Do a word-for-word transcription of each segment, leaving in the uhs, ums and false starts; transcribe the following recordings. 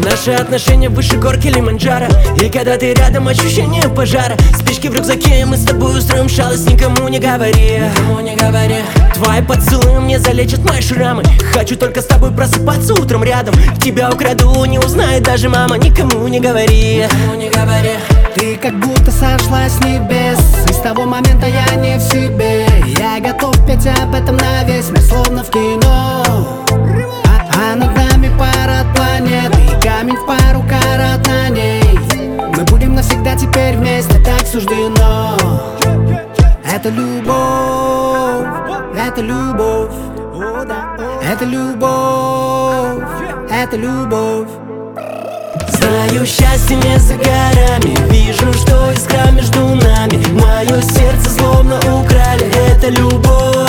Наши отношения выше гор Килиманджаро. И когда ты рядом, ощущение пожара. Спички в рюкзаке, мы с тобой устроим шалость. Никому не говори, никому не говори. Твои поцелуи мне залечат мои шрамы. Хочу только с тобой просыпаться утром рядом. Тебя украду, не узнает даже мама. Никому не говори, никому не говори. Ты как будто сошла с небес, и с того момента я не в себе. Я готов петь об этом на весь мир, словно в кино. А, а над нами парад планет, и камень в пару карат на ней. Мы будем навсегда теперь вместе, так суждено. Это любовь, это любовь, это любовь, это любовь. Знаю, счастье не за горами. Вижу, что искра между нами. Мое сердце словно украли. Это любовь.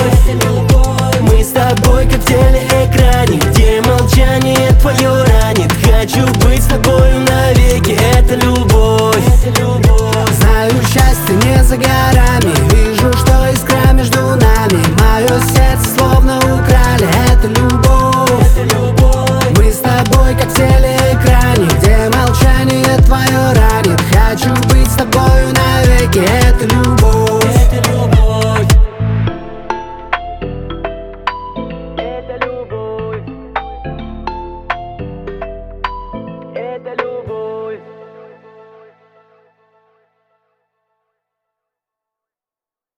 Мы с тобой как в телеэкране, где молчание твое ранит. Хочу